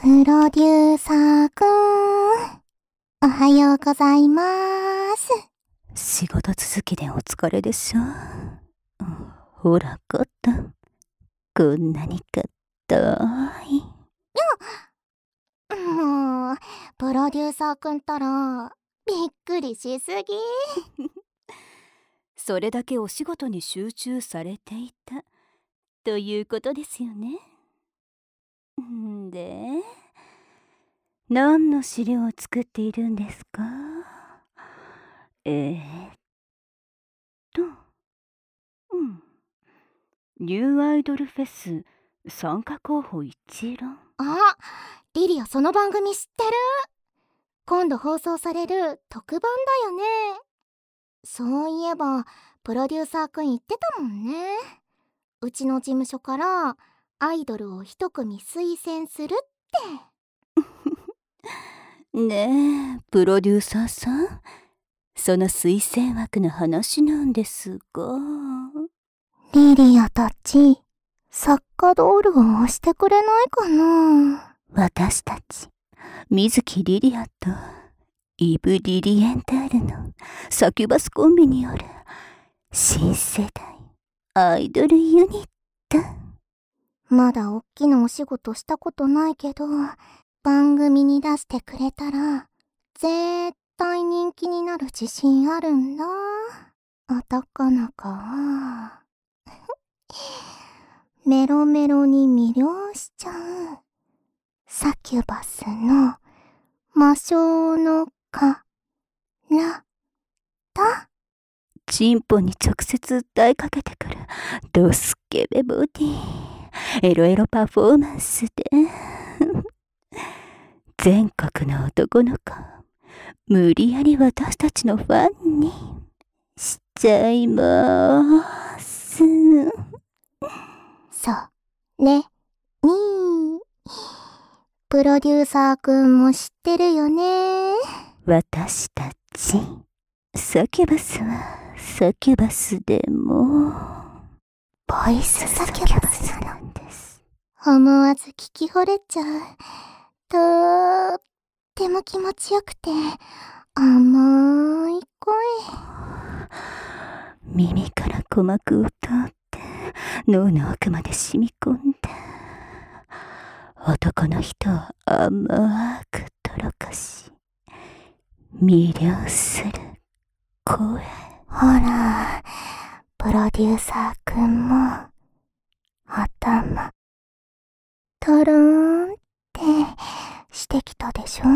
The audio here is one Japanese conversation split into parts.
プロデューサーくん、おはようございます。 仕事続きでお疲れでしょ。ほら肩、こんなに硬い。 もう、プロデューサーくんったら、びっくりしすぎ。 それだけお仕事に集中されていたということですよね。で、何の資料を作っているんですか？ニューアイドルフェス参加候補一覧。 あ、リリアその番組知ってる？今度放送される特番だよね。そういえば、プロデューサーくん言ってたもんね。うちの事務所からアイドルを一組推薦するって。 ねえ、プロデューサーさん、その推薦枠の話なんですが。 リリアたち、作家ドールを押してくれないかな？ 私たち、水木リリアとイブ・リリエンタールのサキュバスコンビによる新世代アイドルユニット。 まだおっきなお仕事したことないけど、番組に出してくれたら絶対人気になる自信あるんだ。男の子をメロメロに魅了しちゃうサキュバスの魔性のからだ。 チンポに直接訴えかけてくるドスケベボディ、エロエロパフォーマンスで全国の男の子無理やり私たちのファンにしちゃいます。 そうねにプロデューサーくんも知ってるよね。 私たちサキュバスはサキュバスでもボイスサキュバスなんです。 思わず聞き惚れちゃう。とーっても気持ちよくて甘い声。 耳から鼓膜を通って脳の奥まで染み込んで男の人を甘くとろかし魅了する声。 ほら、プロデューサーくんも頭トローンってしてきたでしょ。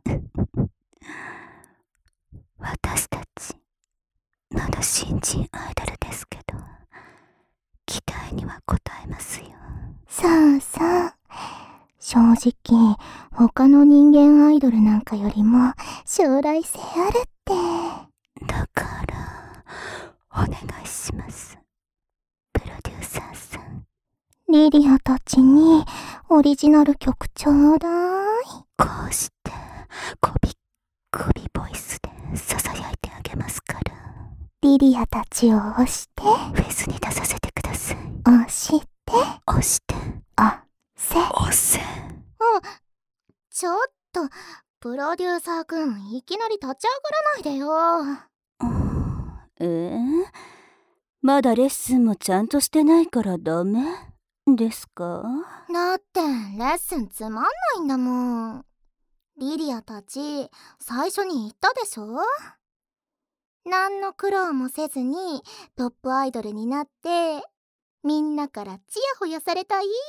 私たちまだ新人アイドルですけど、期待には応えますよ。 そうそう。正直、他の人間アイドルなんかよりも将来性あるって。 だからお願いします、プロデューサーさん。 リリアたちにオリジナル曲ちょうだい。 こうしてこびっこびボイスで囁いてあげますから。 リリアたちを押してフェスに出させてください。 押して押して押せ押せ。 ちょっとプロデューサーくん、いきなり立ち上がらないでよ。 まだレッスンもちゃんとしてないからダメですか？ だってレッスンつまんないんだもん。リリアたち最初に言ったでしょ。何の苦労もせずにトップアイドルになってみんなからチヤホヤされたいって。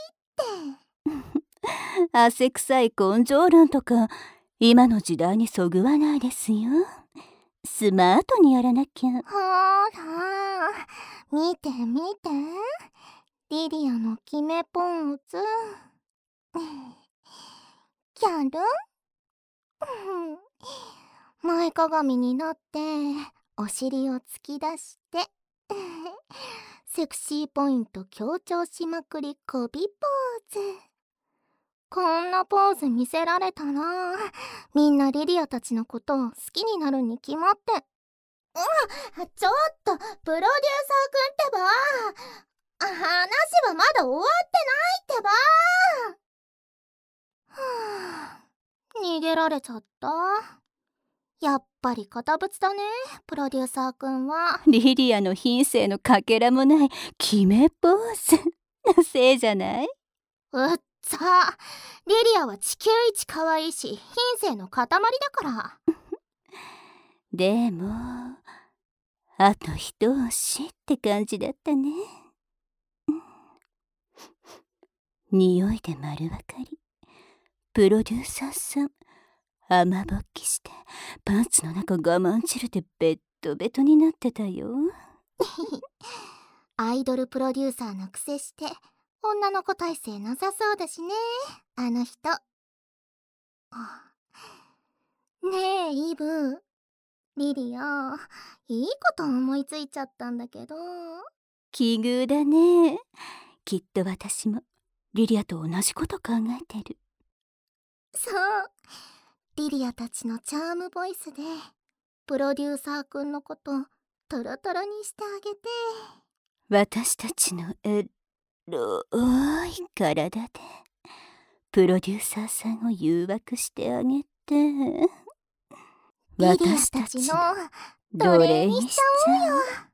汗臭い根性論とか今の時代にそぐわないですよ。スマートにやらなきゃ。 ほら見て見て、リリアの決めポーズ。キャル前かがみになってお尻を突き出してセクシーポイント強調しまくりこびポーズ。こんなポーズ見せられたらみんなリリアたちのことを好きになるに決まって。ちょっとプロデューサーくんってば、話はまだ終わってないってば。 逃げられちゃった。やっぱり堅物だね、プロデューサーくんは。 リリアの品性のかけらもない決めポーズのせいじゃない？ うっざ、リリアは地球一可愛いし品性の塊だから。 でもあと一押しって感じだったね。匂いで丸分かり。プロデューサーさん雨ぼっきしてパンツの中我慢汁でベッドベトになってたよ。 アイドルプロデューサーのくせして女の子体制なさそうだしね、あの人。ねえイブ、リリアいいこと思いついちゃったんだけど。 奇遇だね。きっと私もリリアと同じこと考えてる。 そう、リリアたちのチャームボイスでプロデューサーくんのことトロトロにしてあげて。 私たちのエロい体でプロデューサーさんを誘惑してあげて、 リリアたちの奴隷にしちゃおうよ。